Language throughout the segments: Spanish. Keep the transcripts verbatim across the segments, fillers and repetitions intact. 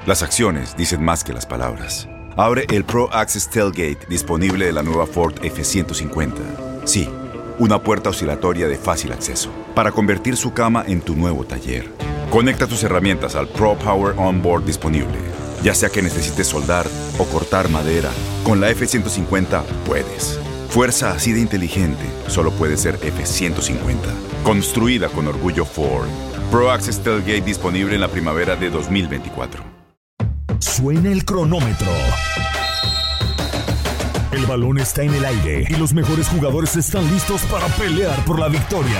Las acciones dicen más que las palabras. Abre el Pro Access Tailgate disponible de la nueva Ford F ciento cincuenta. Sí, una puerta oscilatoria de fácil acceso para convertir su cama en tu nuevo taller. Conecta tus herramientas al Pro Power Onboard disponible. Ya sea que necesites soldar o cortar madera, con la F ciento cincuenta puedes. Fuerza así de inteligente solo puede ser F ciento cincuenta. Construida con orgullo Ford. Pro Access Tailgate disponible en la primavera de dos mil veinticuatro. Suena el cronómetro. El balón está en el aire y los mejores jugadores están listos para pelear por la victoria.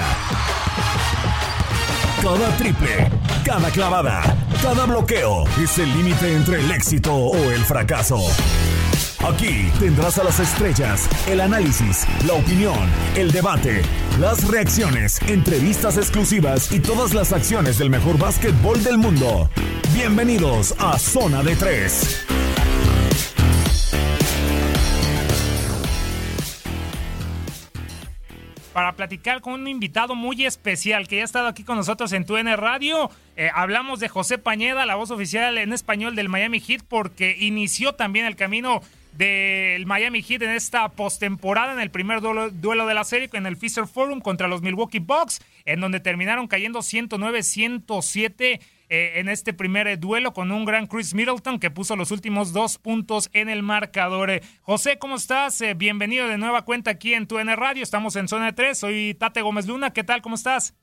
Cada triple, cada clavada, cada bloqueo es el límite entre el éxito o el fracaso. Aquí tendrás a las estrellas, el análisis, la opinión, el debate, las reacciones, entrevistas exclusivas y todas las acciones del mejor básquetbol del mundo. Bienvenidos a Zona de Tres. Para platicar con un invitado muy especial que ya ha estado aquí con nosotros en Tu N Radio. Eh, hablamos de José Pañeda, la voz oficial en español del Miami Heat, porque inició también el camino del Miami Heat en esta postemporada, en el primer duelo, duelo de la serie en el Fiserv Forum contra los Milwaukee Bucks, en donde terminaron cayendo ciento nueve a ciento siete eh, en este primer eh, duelo con un gran Chris Middleton que puso los últimos dos puntos en el marcador. Eh, José, ¿cómo estás? Eh, bienvenido de nueva cuenta aquí en Tu N Radio. Estamos en Zona de Tres. Soy Tate Gómez Luna. ¿Qué tal? ¿Cómo estás?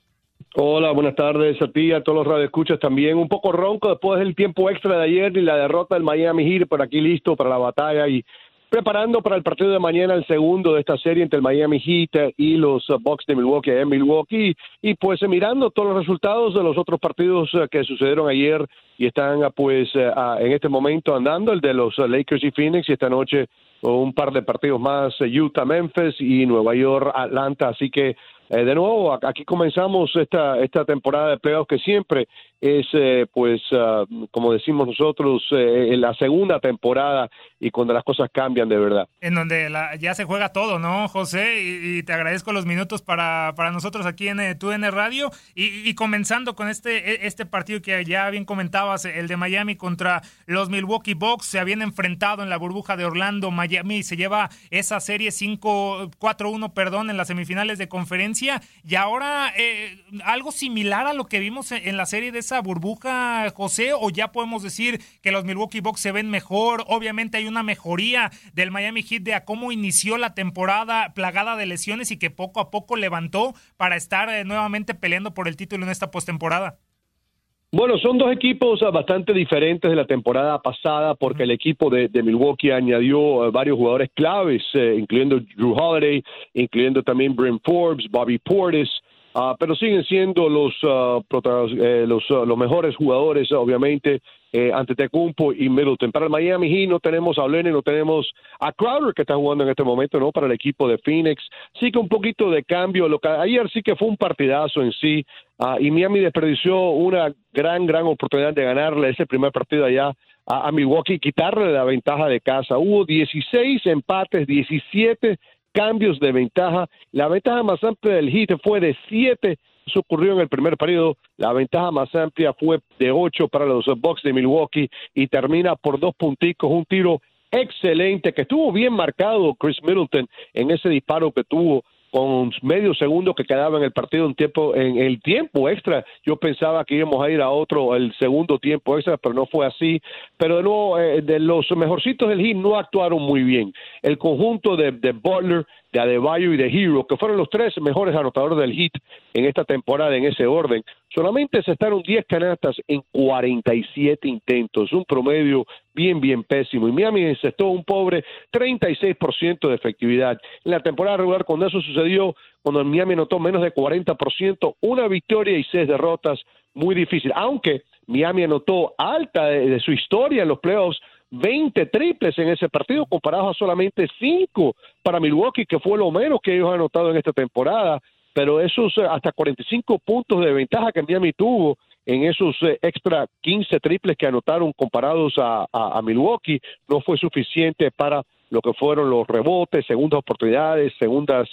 Hola, buenas tardes a ti, a todos los radioescuchas también. Un poco ronco después del tiempo extra de ayer y la derrota del Miami Heat, por aquí listo para la batalla y preparando para el partido de mañana, el segundo de esta serie entre el Miami Heat y los Bucks de Milwaukee en Milwaukee. Y pues mirando todos los resultados de los otros partidos que sucedieron ayer y están pues en este momento andando, el de los Lakers y Phoenix, y esta noche un par de partidos más, Utah, Memphis y Nueva York, Atlanta. Así que Eh, de nuevo, aquí comenzamos esta esta temporada de playoffs que siempre es, eh, pues, uh, como decimos nosotros, eh, en la segunda temporada y cuando las cosas cambian de verdad. En donde la, ya se juega todo, ¿no, José? Y, y te agradezco los minutos para, para nosotros aquí en eh, Tu N Radio. Y, y comenzando con este, este partido que ya bien comentabas, el de Miami contra los Milwaukee Bucks. Se habían enfrentado en la burbuja de Orlando. Miami se lleva esa serie cinco cuatro uno, perdón, en las semifinales de conferencia. Y ahora eh, algo similar a lo que vimos en, en la serie de esa burbuja, José, o ya podemos decir que los Milwaukee Bucks se ven mejor. Obviamente hay una mejoría del Miami Heat de a cómo inició la temporada plagada de lesiones y que poco a poco levantó para estar eh, nuevamente peleando por el título en esta postemporada. Bueno, son dos equipos bastante diferentes de la temporada pasada porque el equipo de, de Milwaukee añadió uh, varios jugadores claves, eh, incluyendo Drew Holiday, incluyendo también Bryn Forbes, Bobby Portis, uh, pero siguen siendo los, uh, prota- eh, los, uh, los mejores jugadores, obviamente, eh, Antetokounmpo y Middleton. Para el Miami Heat no tenemos a Olene, no tenemos a Crowder, que está jugando en este momento, ¿no? Para el equipo de Phoenix. Sí que un poquito de cambio. Lo que, ayer sí que fue un partidazo en sí. Uh, y Miami desperdició una gran, gran oportunidad de ganarle ese primer partido allá a, a Milwaukee y quitarle la ventaja de casa. Hubo dieciséis empates, diecisiete cambios de ventaja. La ventaja más amplia del Heat fue de siete. Eso ocurrió en el primer periodo. La ventaja más amplia fue de ocho para los Bucks de Milwaukee y termina por dos punticos. Un tiro excelente que estuvo bien marcado Chris Middleton en ese disparo que tuvo con medio segundo que quedaba en el partido, en tiempo en el tiempo extra. Yo pensaba que íbamos a ir a otro, el segundo tiempo extra, pero no fue así. Pero de nuevo, eh, de los mejorcitos del Heat no actuaron muy bien. El conjunto de, de Butler, de Adebayo y de Hero, que fueron los tres mejores anotadores del Heat en esta temporada en ese orden, solamente aceptaron diez canastas en cuarenta y siete intentos, un promedio bien, bien pésimo. Y Miami encestó un pobre treinta y seis por ciento de efectividad. En la temporada regular, cuando eso sucedió, cuando Miami anotó menos de cuarenta por ciento, una victoria y seis derrotas, muy difícil. Aunque Miami anotó alta de, de su historia en los playoffs, veinte triples en ese partido, comparados a solamente cinco para Milwaukee, que fue lo menos que ellos han anotado en esta temporada. Pero esos hasta cuarenta y cinco puntos de ventaja que Miami tuvo en esos eh, extra quince triples que anotaron comparados a, a, a Milwaukee, no fue suficiente para lo que fueron los rebotes, segundas oportunidades, segundas uh,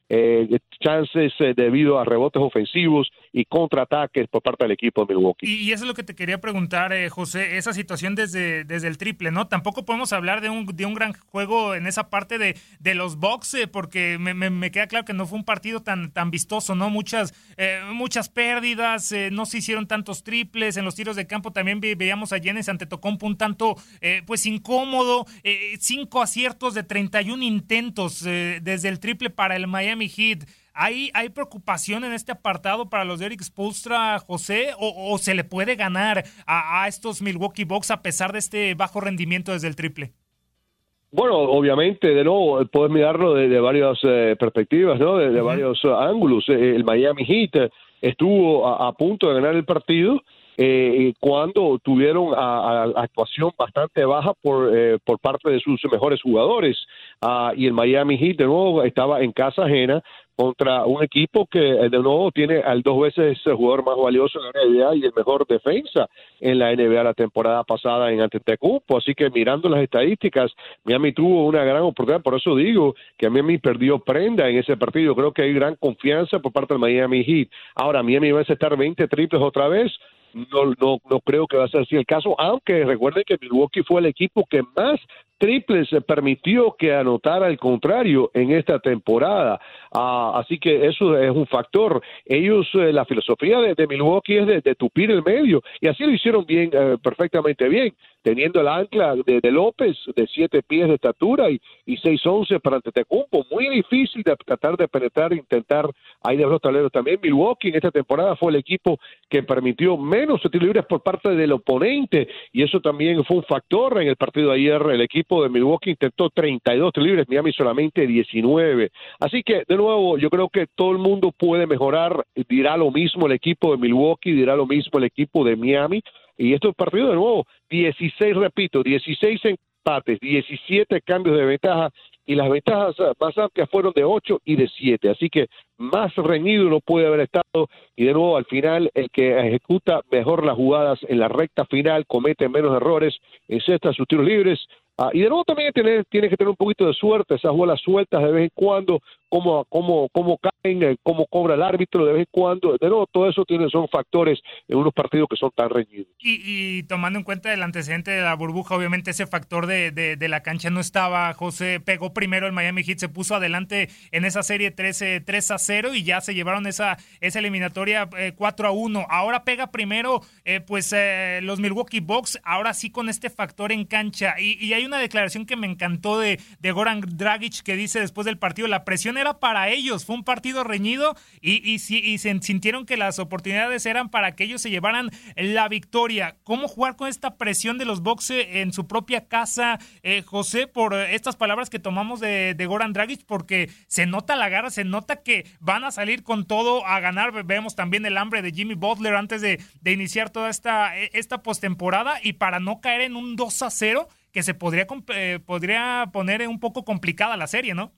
eh, chances eh, debido a rebotes ofensivos y contraataques por parte del equipo de Milwaukee. Y, y eso es lo que te quería preguntar, eh, José, esa situación desde, desde el triple, ¿no? Tampoco podemos hablar de un, de un gran juego en esa parte de, de los Bucks, eh, porque me, me, me queda claro que no fue un partido tan, tan vistoso, ¿no? Muchas, eh, muchas pérdidas, eh, no se hicieron tantos triples, en los tiros de campo también ve, veíamos a Giannis Antetokounmpo un tanto, eh, pues incómodo, eh, cinco aciertos de treinta y un intentos eh, desde el triple para el Miami Heat. ¿Hay, ¿Hay preocupación en este apartado para los de Erik Spoelstra, José? ¿O, o se le puede ganar a, a estos Milwaukee Bucks a pesar de este bajo rendimiento desde el triple? Bueno, obviamente, de nuevo, puedes mirarlo de, de varias eh, perspectivas, ¿no? De, de uh-huh. varios uh, ángulos. Eh, el Miami Heat eh, estuvo a, a punto de ganar el partido eh, cuando tuvieron a, a actuación bastante baja por, eh, por parte de sus mejores jugadores. Uh, y el Miami Heat, de nuevo, estaba en casa ajena contra un equipo que de nuevo tiene al dos veces el jugador más valioso en la N B A y el mejor defensa en la N B A la temporada pasada en Antetokounmpo. Así que mirando las estadísticas, Miami tuvo una gran oportunidad. Por eso digo que Miami perdió prenda en ese partido. Creo que hay gran confianza por parte del Miami Heat. Ahora, Miami va a aceptar veinte triples otra vez. No, no, no creo que va a ser así el caso, aunque recuerden que Milwaukee fue el equipo que más triples permitió que anotara el contrario en esta temporada. Ah, así que eso es un factor. Ellos, eh, la filosofía de, de Milwaukee es de, de tupir el medio, y así lo hicieron bien, eh, perfectamente bien, teniendo el ancla de, de López de siete pies de estatura y, y seis once para Antetokounmpo. Muy difícil de tratar de penetrar, intentar ahí de los tableros también. Milwaukee en esta temporada fue el equipo que permitió menos tiros libres por parte del oponente, y eso también fue un factor en el partido de ayer. El equipo de Milwaukee intentó treinta y dos tiros libres, Miami solamente diecinueve. Así que, de nuevo, yo creo que todo el mundo puede mejorar. Dirá lo mismo el equipo de Milwaukee, dirá lo mismo el equipo de Miami. Y estos partidos, de nuevo, dieciséis, repito, dieciséis empates, diecisiete cambios de ventaja, y las ventajas más amplias fueron de ocho y de siete. Así que más reñido no puede haber estado. Y de nuevo, al final, el que ejecuta mejor las jugadas en la recta final comete menos errores, encesta sus tiros libres. Ah, y de nuevo también tiene, tiene que tener un poquito de suerte, esas bolas sueltas de vez en cuando, cómo, cómo, cómo caen, cómo cobra el árbitro de vez en cuando. De nuevo, todo eso tiene, son factores en unos partidos que son tan reñidos. Y, y tomando en cuenta el antecedente de la burbuja, obviamente ese factor de, de, de la cancha no estaba. José, pegó primero el Miami Heat, se puso adelante en esa serie trece, tres a cero, y ya se llevaron esa, esa eliminatoria eh, cuatro a uno. Ahora pega primero eh, pues eh, los Milwaukee Bucks, ahora sí con este factor en cancha. Y, y hay una declaración que me encantó de, de Goran Dragic, que dice después del partido: la presión era para ellos, fue un partido reñido, y, y, y se sintieron que las oportunidades eran para que ellos se llevaran la victoria. ¿Cómo jugar con esta presión de los Bucks en su propia casa, eh, José, por estas palabras que tomamos de, de Goran Dragic? Porque se nota la garra, se nota que van a salir con todo a ganar. Vemos también el hambre de Jimmy Butler antes de, de iniciar toda esta, esta postemporada, y para no caer en un dos a cero que se podría, eh, podría poner un poco complicada la serie, ¿no?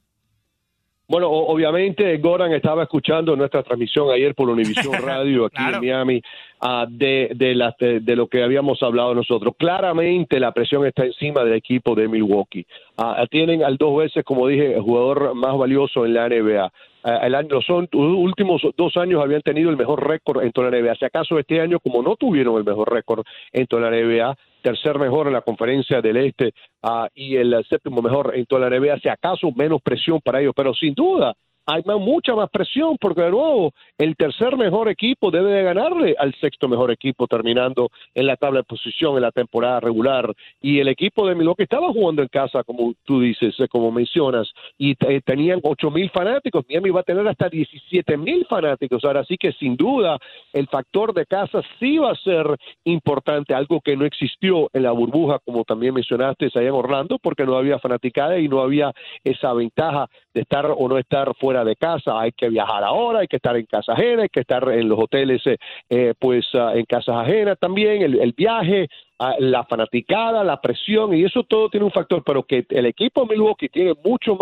Bueno, obviamente Goran estaba escuchando nuestra transmisión ayer por Univision Radio aquí claro. en Miami, uh, de, de, la, de, de lo que habíamos hablado nosotros. Claramente la presión está encima del equipo de Milwaukee. Uh, tienen al dos veces, como dije, el jugador más valioso en la N B A. Uh, el año, los últimos dos años habían tenido el mejor récord en toda la N B A. Si acaso este año, como no tuvieron el mejor récord en toda la N B A, tercer mejor en la conferencia del Este uh, y el séptimo mejor en toda la N B A, si acaso menos presión para ellos, pero sin duda hay más, mucha más presión, porque de nuevo el tercer mejor equipo debe de ganarle al sexto mejor equipo terminando en la tabla de posición en la temporada regular, y el equipo de Milwaukee estaba jugando en casa, como tú dices, como mencionas, y t- tenían ocho mil fanáticos. Miami va a tener hasta diecisiete mil fanáticos ahora, así que sin duda el factor de casa sí va a ser importante, algo que no existió en la burbuja, como también mencionaste allá en Orlando, porque no había fanaticada y no había esa ventaja de estar o no estar fuera de casa. Hay que viajar ahora, hay que estar en casa ajena, hay que estar en los hoteles eh, pues uh, en casas ajenas también, el, el viaje, uh, la fanaticada, la presión, y eso todo tiene un factor, pero que el equipo de Milwaukee tiene mucho más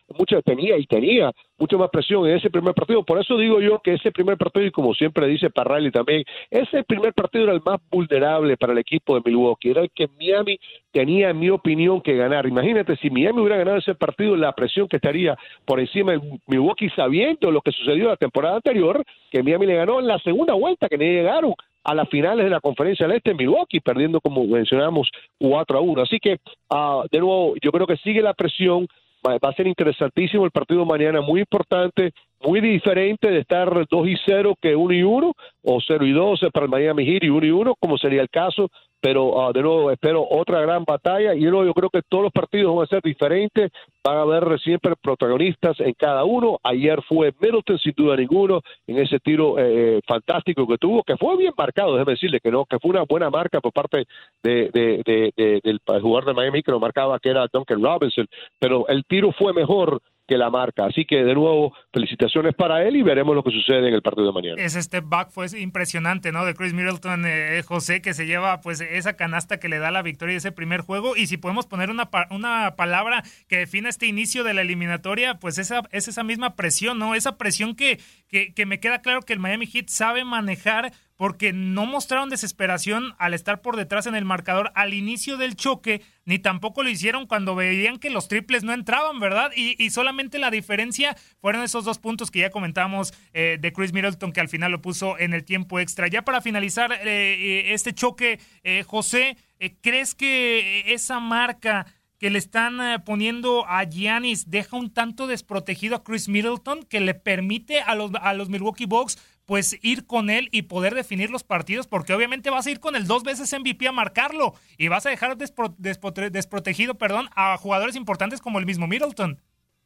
mucha tenía y tenía mucha más presión en ese primer partido. Por eso digo yo que ese primer partido, y como siempre dice Parrelli también, ese primer partido era el más vulnerable para el equipo de Milwaukee, era el que Miami tenía, en mi opinión, que ganar. Imagínate, si Miami hubiera ganado ese partido, la presión que estaría por encima de Milwaukee, sabiendo lo que sucedió la temporada anterior, que Miami le ganó en la segunda vuelta, que ni llegaron a las finales de la Conferencia del Este en Milwaukee, perdiendo, como mencionamos, cuatro a uno. Así que, uh, de nuevo, yo creo que sigue la presión. Va a ser interesantísimo el partido mañana, muy importante, muy diferente de estar dos y cero que uno y uno, o cero y dos para el Miami Heat y uno y uno, como sería el caso, pero uh, de nuevo espero otra gran batalla, y luego yo creo que todos los partidos van a ser diferentes, van a haber siempre protagonistas en cada uno. Ayer fue Middleton, sin duda ninguno, en ese tiro eh, fantástico que tuvo, que fue bien marcado, déjeme decirle que no, que fue una buena marca por parte de, de, de, de, del jugador de Miami que lo marcaba, que era Duncan Robinson, pero el tiro fue mejor que la marca, así que de nuevo felicitaciones para él y veremos lo que sucede en el partido de mañana. Ese step back fue impresionante, ¿no? De Chris Middleton, eh, José, que se lleva pues esa canasta que le da la victoria de ese primer juego, y si podemos poner una, una palabra que define este inicio de la eliminatoria, pues esa es esa misma presión, ¿no? Esa presión que, que, que me queda claro que el Miami Heat sabe manejar, porque no mostraron desesperación al estar por detrás en el marcador al inicio del choque, ni tampoco lo hicieron cuando veían que los triples no entraban, ¿verdad? Y, y solamente la diferencia fueron esos dos puntos que ya comentamos eh, de Chris Middleton, que al final lo puso en el tiempo extra. Ya para finalizar eh, este choque, eh, José, eh, ¿crees que esa marca que le están eh, poniendo a Giannis deja un tanto desprotegido a Chris Middleton, que le permite a los, a los Milwaukee Bucks pues ir con él y poder definir los partidos? Porque obviamente vas a ir con el dos veces M V P a marcarlo y vas a dejar despro, despro, desprotegido perdón, a jugadores importantes como el mismo Middleton.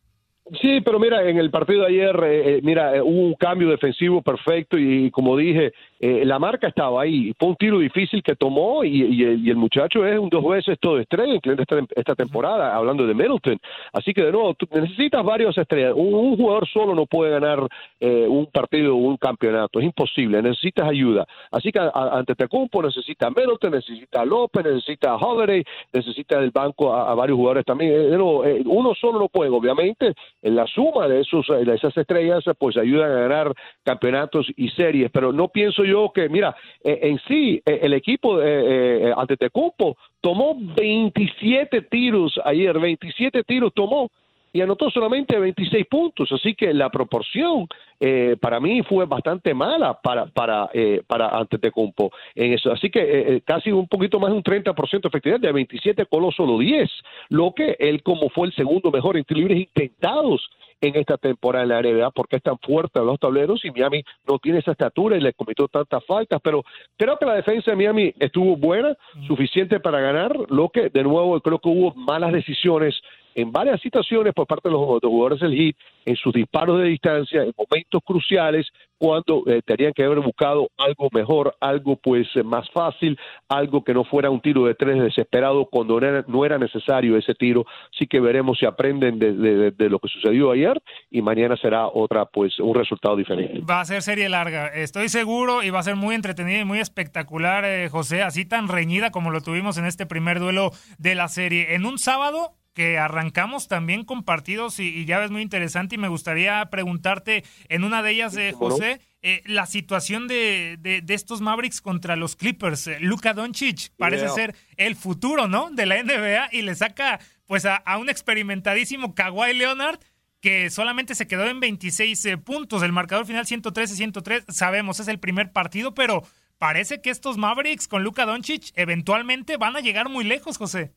Sí, pero mira, en el partido de ayer, eh, mira, eh, hubo un cambio defensivo perfecto y, y como dije, eh, la marca estaba ahí. Fue un tiro difícil que tomó y, y, el, y el muchacho es un dos veces todo estrella, incluyendo esta, esta temporada, hablando de Middleton. Así que, de nuevo, tú necesitas varias estrellas. Un, un jugador solo no puede ganar eh, un partido o un campeonato. Es imposible. Necesitas ayuda. Así que a, a, Antetokounmpo necesita Middleton, necesita López, necesita Holiday, necesita del banco a, a varios jugadores también. De nuevo, eh, uno solo no puede, obviamente. En la suma de, esos, de esas estrellas, pues ayudan a ganar campeonatos y series, pero no pienso yo que, mira, eh, en sí, eh, el equipo eh, eh, Antetokounmpo tomó veintisiete tiros ayer, veintisiete tiros tomó, y anotó solamente veintiséis puntos, así que la proporción eh, para mí fue bastante mala para para eh, para Antetokounmpo en eso, así que eh, casi un poquito más de un treinta por ciento de efectividad, de veintisiete coló solo diez, lo que él como fue el segundo mejor en tiros libres intentados en esta temporada en la N B A, porque es tan fuerte a los tableros y Miami no tiene esa estatura y le cometió tantas faltas, pero creo que la defensa de Miami estuvo buena, suficiente para ganar, lo que de nuevo creo que hubo malas decisiones en varias situaciones por parte de los, de los jugadores del Heat, en sus disparos de distancia, en momentos cruciales, cuando eh, tenían que haber buscado algo mejor, algo pues eh, más fácil, algo que no fuera un tiro de tres desesperado cuando no era, no era necesario ese tiro. Así que veremos si aprenden de, de, de, de lo que sucedió ayer, y mañana será otra pues un resultado diferente. Va a ser serie larga, estoy seguro, y va a ser muy entretenida y muy espectacular, eh, José, así tan reñida como lo tuvimos en este primer duelo de la serie. En un sábado que arrancamos también con partidos y, y ya ves muy interesante, y me gustaría preguntarte en una de ellas, eh, José, eh, la situación de, de, de estos Mavericks contra los Clippers. Eh, Luka Doncic parece yeah. ser el futuro, ¿no?, de la N B A, y le saca pues a, a un experimentadísimo Kawhi Leonard, que solamente se quedó en veintiséis eh, puntos, el marcador final ciento trece a ciento tres, sabemos es el primer partido, pero parece que estos Mavericks con Luka Doncic eventualmente van a llegar muy lejos, José.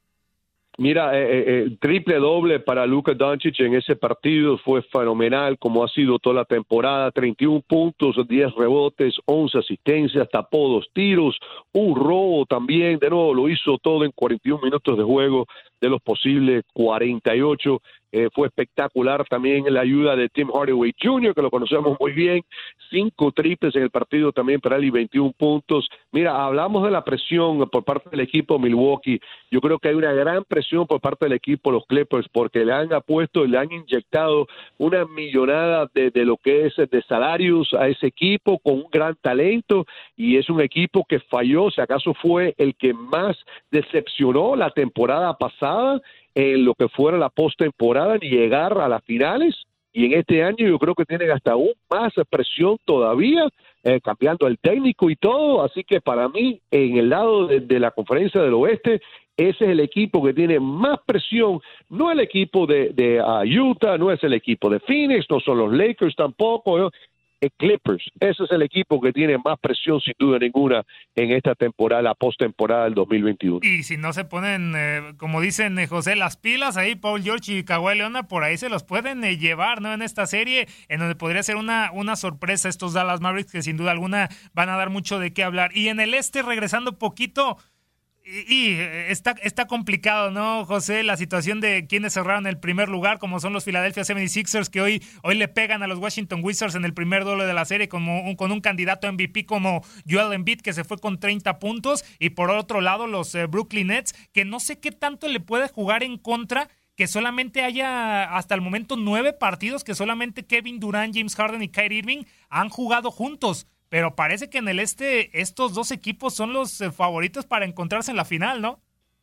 Mira, eh, eh, triple doble para Luka Doncic en ese partido, fue fenomenal como ha sido toda la temporada, treinta y uno puntos, diez rebotes, once asistencias, tapó dos tiros, un robo también, de nuevo lo hizo todo en cuarenta y un minutos de juego, de los posibles cuarenta y ocho. Eh, fue espectacular también la ayuda de Tim Hardaway junior, que lo conocemos muy bien, cinco triples en el partido también para él y veintiún puntos. Mira, hablamos de la presión por parte del equipo Milwaukee. Yo creo que hay una gran presión por parte del equipo los Clippers, porque le han apuesto, le han inyectado una millonada de, de lo que es de salarios a ese equipo, con un gran talento, y es un equipo que falló, si acaso fue el que más decepcionó la temporada pasada, en lo que fuera la postemporada ni llegar a las finales. Y en este año yo creo que tienen hasta aún más presión todavía, eh, cambiando el técnico y todo. Así que para mí, en el lado de, de la Conferencia del Oeste, ese es el equipo que tiene más presión. No el equipo de, de uh, Utah, no es el equipo de Phoenix, no son los Lakers tampoco, ¿no? Clippers, ese es el equipo que tiene más presión sin duda ninguna en esta temporada, la postemporada del dos mil veintiuno. Y si no se ponen, eh, como dicen eh, José, las pilas ahí, Paul George y Kawhi Leonard, por ahí se los pueden eh, llevar, ¿no? En esta serie, en donde podría ser una, una sorpresa estos Dallas Mavericks, que sin duda alguna van a dar mucho de qué hablar. Y en el este, regresando poquito, Y, y está, está complicado, ¿no, José? La situación de quienes cerraron el primer lugar, como son los Philadelphia setenta y seis ers, que hoy, hoy le pegan a los Washington Wizards en el primer duelo de la serie, como un, con un candidato M V P como Joel Embiid, que se fue con treinta puntos, y por otro lado los eh, Brooklyn Nets, que no sé qué tanto le puede jugar en contra que solamente haya hasta el momento nueve partidos que solamente Kevin Durant, James Harden y Kyrie Irving han jugado juntos. Pero parece que en el este estos dos equipos son los eh, favoritos para encontrarse en la final, ¿no?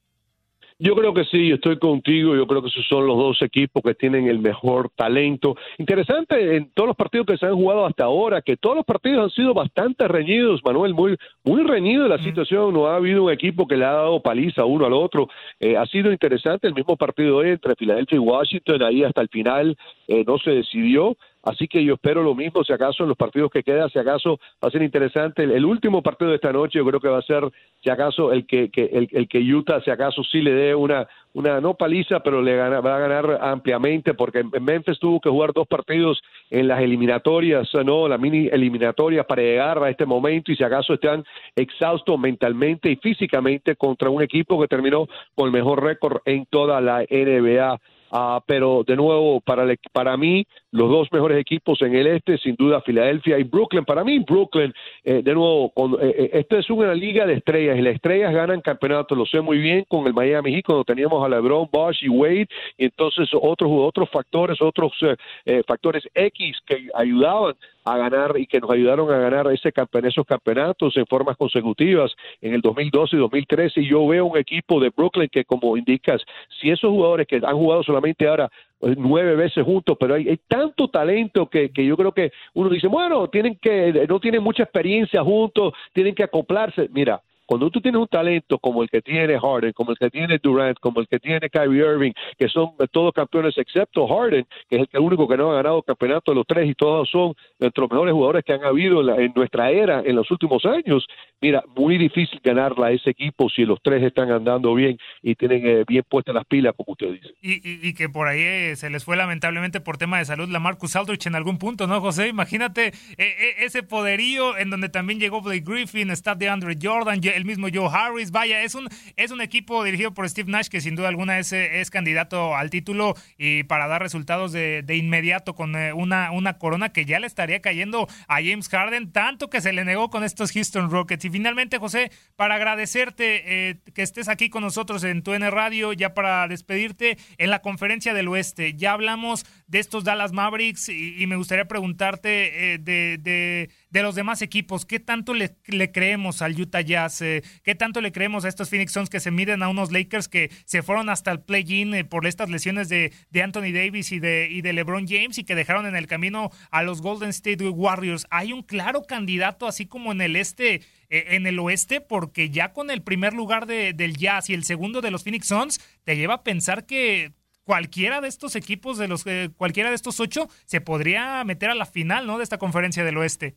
Yo creo que sí, estoy contigo. Yo creo que esos son los dos equipos que tienen el mejor talento. Interesante en todos los partidos que se han jugado hasta ahora, que todos los partidos han sido bastante reñidos, Manuel, muy muy reñido la mm. situación. No ha habido un equipo que le ha dado paliza uno al otro. Eh, ha sido interesante el mismo partido hoy entre Filadelfia y Washington, ahí hasta el final eh, no se decidió. Así que yo espero lo mismo, si acaso en los partidos que quedan, si acaso va a ser interesante. El, el último partido de esta noche yo creo que va a ser, si acaso, el que, que el, el que Utah, si acaso sí le dé una, una no paliza, pero le gana, va a ganar ampliamente, porque Memphis tuvo que jugar dos partidos en las eliminatorias, no, la mini eliminatoria para llegar a este momento, y si acaso están exhaustos mentalmente y físicamente contra un equipo que terminó con el mejor récord en toda la N B A. Uh, pero de nuevo, para, le, para mí, los dos mejores equipos en el este, sin duda, Filadelfia y Brooklyn. Para mí, Brooklyn, eh, de nuevo, con, eh, esta es una liga de estrellas, y las estrellas ganan campeonatos. Lo sé muy bien con el Miami Heat, cuando teníamos a LeBron, Bosh y Wade, y entonces otros, otros factores, otros eh, eh, factores X que ayudaban a ganar y que nos ayudaron a ganar ese campe- esos campeonatos en formas consecutivas en el dos mil doce y dos mil trece. Y yo veo un equipo de Brooklyn que, como indicas, si esos jugadores que han jugado solamente ahora nueve veces juntos, pero hay, hay tanto talento que, que yo creo que uno dice, bueno, tienen que no tienen mucha experiencia juntos, tienen que acoplarse. Mira, cuando tú tienes un talento como el que tiene Harden, como el que tiene Durant, como el que tiene Kyrie Irving, que son todos campeones excepto Harden, que es el, que único que no ha ganado campeonato de los tres, y todos son nuestros mejores jugadores que han habido en, la, en nuestra era en los últimos años. Mira, muy difícil ganarla a ese equipo si los tres están andando bien y tienen eh, bien puestas las pilas, como usted dice. Y, y, y que por ahí eh, se les fue lamentablemente por tema de salud LaMarcus Aldridge en algún punto, ¿no, José? Imagínate eh, eh, ese poderío en donde también llegó Blake Griffin, está DeAndre Jordan, el mismo Joe Harris. Vaya, es un es un equipo dirigido por Steve Nash que sin duda alguna es, es candidato al título y para dar resultados de, de inmediato con eh, una, una corona que ya le estaría cayendo a James Harden, tanto que se le negó con estos Houston Rockets. Y finalmente, José, para agradecerte eh, que estés aquí con nosotros en Tu N Radio, ya para despedirte, en la Conferencia del Oeste, ya hablamos de estos Dallas Mavericks y, y me gustaría preguntarte eh, de, de, de los demás equipos, ¿qué tanto le, le creemos al Utah Jazz? Eh, ¿Qué tanto le creemos a estos Phoenix Suns que se miden a unos Lakers que se fueron hasta el play-in eh, por estas lesiones de, de Anthony Davis y de, y de LeBron James, y que dejaron en el camino a los Golden State Warriors? ¿Hay un claro candidato así como en el este, eh, en el oeste? Porque ya con el primer lugar de, del Jazz y el segundo de los Phoenix Suns, te lleva a pensar que cualquiera de estos equipos, de los eh, cualquiera de estos ocho, se podría meter a la final, ¿no?, de esta Conferencia del Oeste.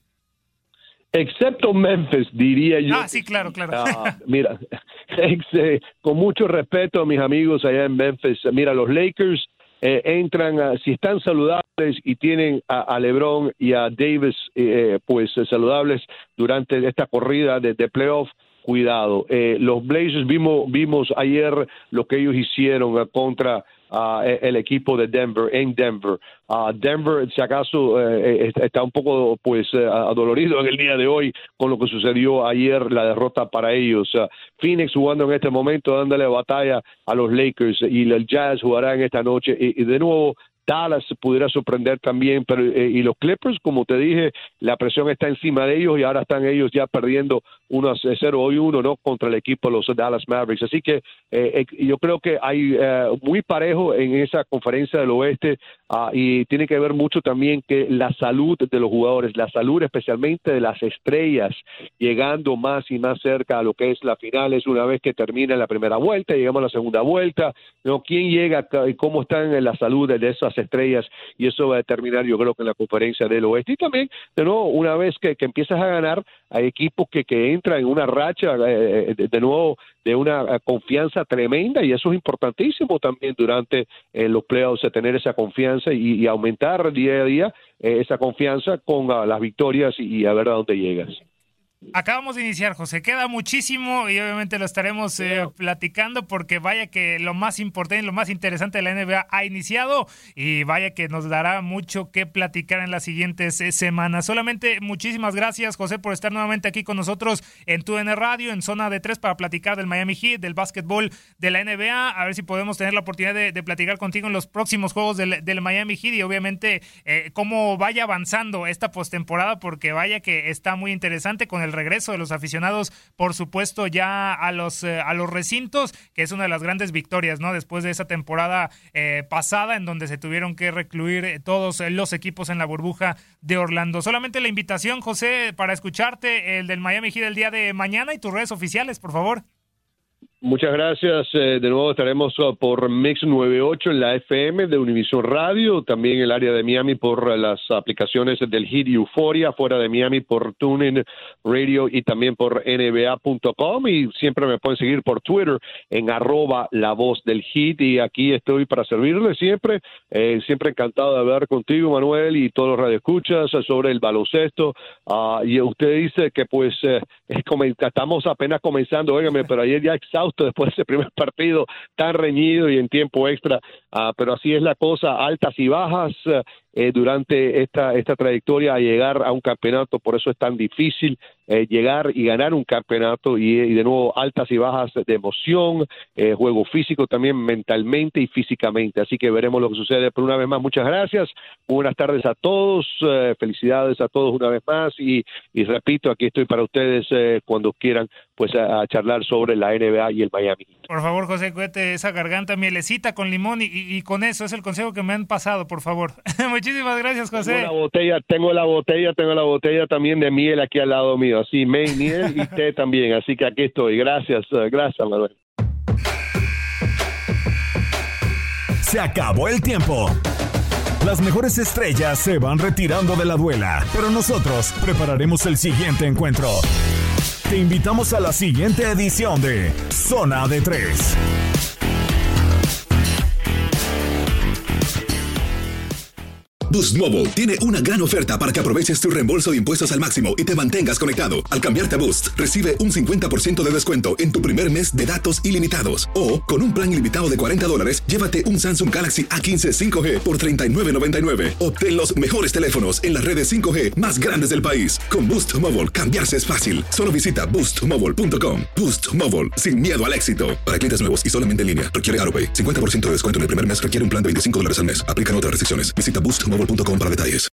Excepto Memphis, diría yo. Ah, sí, claro, claro. Ah, mira, ex, eh, con mucho respeto a mis amigos allá en Memphis, mira, los Lakers eh, entran, a, si están saludables y tienen a, a LeBron y a Davis, eh, pues eh, saludables durante esta corrida de, de playoff, cuidado. Eh, los Blazers vimos, vimos ayer lo que ellos hicieron uh, contra Uh, el equipo de Denver, en Denver. Uh, Denver, si acaso, eh, está un poco pues eh, adolorido en el día de hoy con lo que sucedió ayer, la derrota para ellos. Uh, Phoenix jugando en este momento, dándole batalla a los Lakers, y el Jazz jugará en esta noche. Y, y de nuevo, Dallas pudiera sorprender también, pero eh, y los Clippers, como te dije, la presión está encima de ellos y ahora están ellos ya perdiendo uno cero y uno, ¿no? Contra el equipo de los Dallas Mavericks. Así que eh, yo creo que hay eh, muy parejo en esa conferencia del oeste uh, y tiene que ver mucho también que la salud de los jugadores, la salud especialmente de las estrellas, llegando más y más cerca a lo que es la final, es una vez que termina la primera vuelta, llegamos a la segunda vuelta, ¿no? ¿Quién llega y cómo están en la salud de esas estrellas? Y eso va a determinar, yo creo que en la conferencia del oeste. Y también, de nuevo, una vez que, que empiezas a ganar, hay equipos que, que entran en una racha, eh, de, de nuevo, de una confianza tremenda, y eso es importantísimo también durante eh, los playoffs, tener esa confianza y, y aumentar día a día eh, esa confianza con uh, las victorias y, y a ver a dónde llegas. Acabamos de iniciar, José, queda muchísimo y obviamente lo estaremos eh, platicando porque vaya que lo más importante, lo más interesante de la N B A ha iniciado y vaya que nos dará mucho que platicar en las siguientes eh, semanas. Solamente muchísimas gracias, José, por estar nuevamente aquí con nosotros en Tu N Radio, en Zona de Tres, para platicar del Miami Heat, del básquetbol de la N B A, a ver si podemos tener la oportunidad de, de platicar contigo en los próximos juegos del, del Miami Heat y obviamente eh, cómo vaya avanzando esta postemporada, porque vaya que está muy interesante con el regreso de los aficionados, por supuesto, ya a los eh, a los recintos, que es una de las grandes victorias, ¿no? Después de esa temporada eh, pasada en donde se tuvieron que recluir eh, todos eh, los equipos en la burbuja de Orlando. Solamente la invitación, José, para escucharte, el del Miami Heat el día de mañana y tus redes oficiales, por favor. Muchas gracias. Eh, de nuevo estaremos uh, por Mix noventa y ocho en la F M de Univision Radio, también en el área de Miami por uh, las aplicaciones del Heat y Euforia, fuera de Miami por TuneIn Radio y también por N B A punto com, y siempre me pueden seguir por Twitter en arroba la voz del Heat, y aquí estoy para servirles siempre, eh, siempre encantado de hablar contigo, Manuel, y todos los radioescuchas sobre el baloncesto. Uh, y usted dice que pues eh, estamos apenas comenzando, óigame, pero ayer ya exhausto después de ese primer partido tan reñido y en tiempo extra, uh, pero así es la cosa, altas y bajas uh, eh, durante esta esta trayectoria a llegar a un campeonato, por eso es tan difícil eh, llegar y ganar un campeonato, y, y de nuevo altas y bajas de emoción, eh, juego físico también, mentalmente y físicamente, así que veremos lo que sucede. Pero una vez más, muchas gracias, buenas tardes a todos, eh, felicidades a todos una vez más, y, y repito, aquí estoy para ustedes eh, cuando quieran pues a, a charlar sobre la N B A y el Miami. Por favor, José, cuídate esa garganta, mielecita con limón y, y, y con eso es el consejo que me han pasado, por favor. Muchísimas gracias, José. Tengo la botella, tengo la botella, tengo la botella también de miel aquí al lado mío, así, miel y té también, así que aquí estoy. Gracias, gracias, Manuel. Se acabó el tiempo. Las mejores estrellas se van retirando de la duela, pero nosotros prepararemos el siguiente encuentro. Te invitamos a la siguiente edición de Zona de Tres. Boost Mobile tiene una gran oferta para que aproveches tu reembolso de impuestos al máximo y te mantengas conectado. Al cambiarte a Boost, recibe un cincuenta por ciento de descuento en tu primer mes de datos ilimitados. O, con un plan ilimitado de cuarenta dólares, llévate un Samsung Galaxy A quince cinco G por treinta y nueve noventa y nueve. Obtén los mejores teléfonos en las redes cinco G más grandes del país. Con Boost Mobile, cambiarse es fácil. Solo visita boost mobile punto com. Boost Mobile, sin miedo al éxito. Para clientes nuevos y solamente en línea, requiere AutoPay. cincuenta por ciento de descuento en el primer mes, requiere un plan de veinticinco dólares al mes. Aplican otras restricciones. Visita boost mobile punto com para detalles.